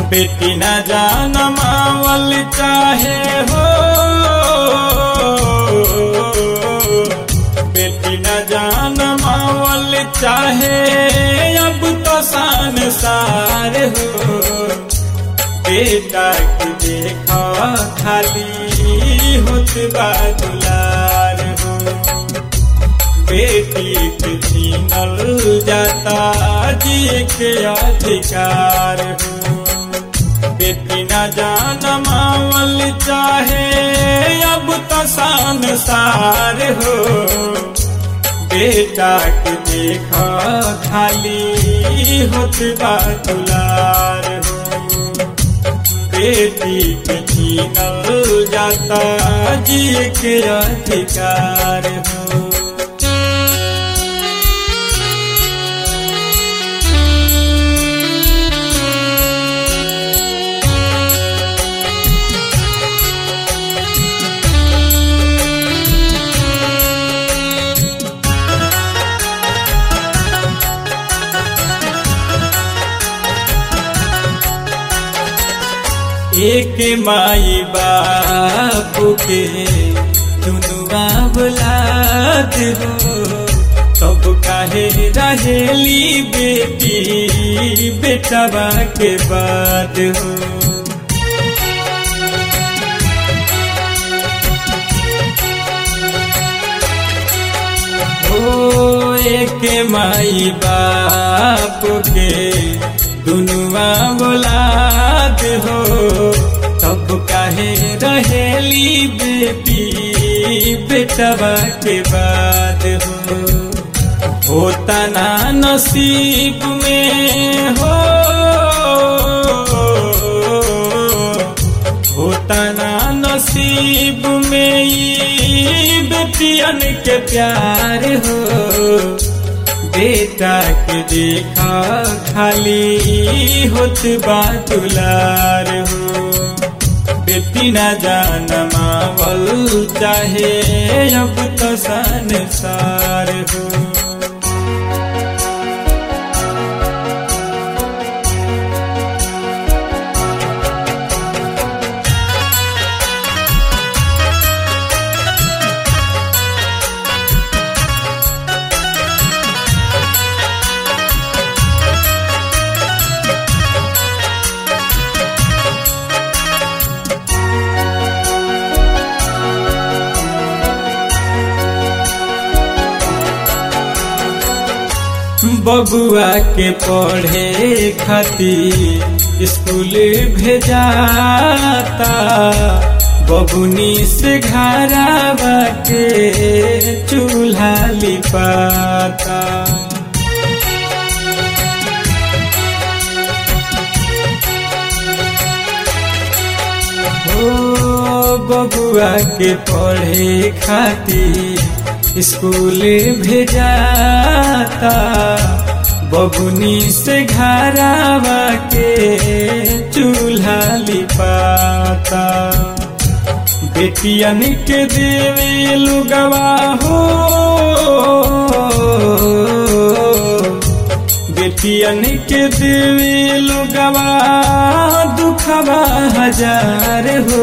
बेटी न जानमावल चाहे हो, बेटी न जानमावल चाहे अब तो संसार हो। बेटा के देखा खाली होत बा दुलार हो, बेटी के छीनल जाता जिए के अधिकार हो। बेटी न जानमावल चाहे अब तो संसार हो, बेटा के देखा खाली होत बा दुलार हो। बेटी के छीनल जाता जिए के अधिकार हो। एक माई बाप के दुनु औलाद हो, तब काहे रहेली बेटी बेटवा के बाद हो। ओ एक माई बाप के दुनु औलाद हो, तब काहे रहेली बेटी बेटवा के बाद हो। होता ना नसीब में हो, होता ना नसीब में ई बेटियन के प्यार हो। बेटा के देखा खाली होत बा दुलार हो, बेटी न जानमावल चाहे अब तो संसार हो। बबुआ के पढ़े खातिर स्कूल भेजाता, बबुनी से घरवा के चूल्हा लिपाता। ओ बबुआ के पढ़े खातिर स्कूल भेजाता, बबुनी से घरवा के चूल्हा लिपाता। बेटियन के देवे लुगवा हो, बेटियन के देवे लुगवा दुखवा हजार हो।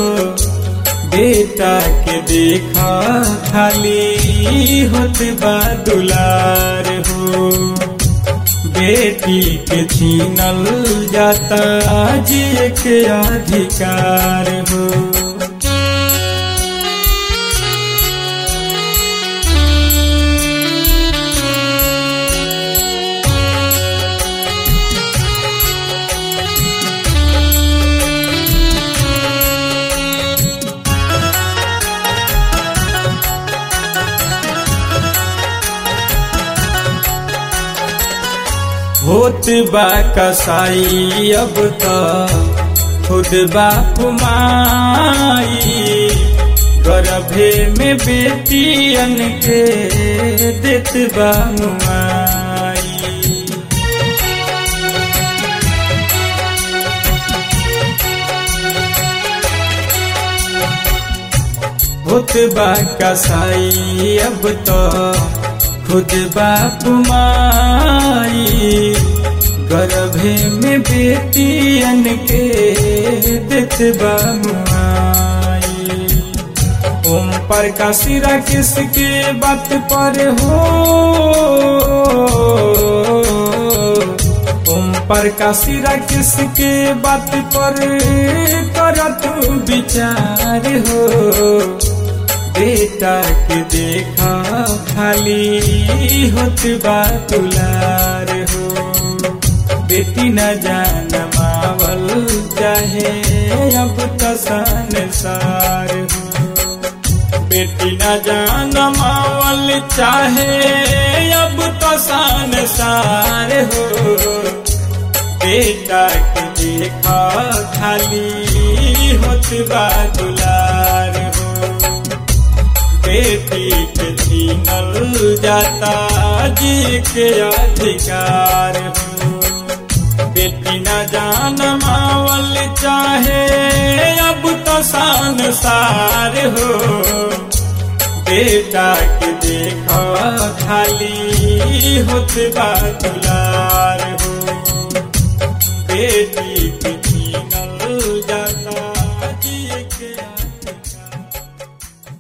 बेटा के देखा खाली होत बा दुलार हो, बेटी के छीनल जाता जिए के अधिकार हो। होत बा कसाई अब तो खुद बाप माई, गर्भे में बेटियन के देत बा मुआई। होत बा कसाई अब तो खुद बाप माई, गर्भे में बेटियन के देत बा मुआई। ओम प्रकाश राकेश के बात पर हो, ओम प्रकाश राकेश के बात पर कर तू विचार हो। बेटा के देखा खाली होत बा दुलार हो। बेटी न जानमावल चाहे अब तो संसार हो। बेटी न जानमावल चाहे अब तो संसार हो। बेटा के देखा खाली होत बा दुलार हो। बेटी के छीनल जाता जी के अधिकार हो। बेटी न जानमावल चाहे अब तो संसार हो। बेटा के देखा खाली होत बा दुलार हो। बेटी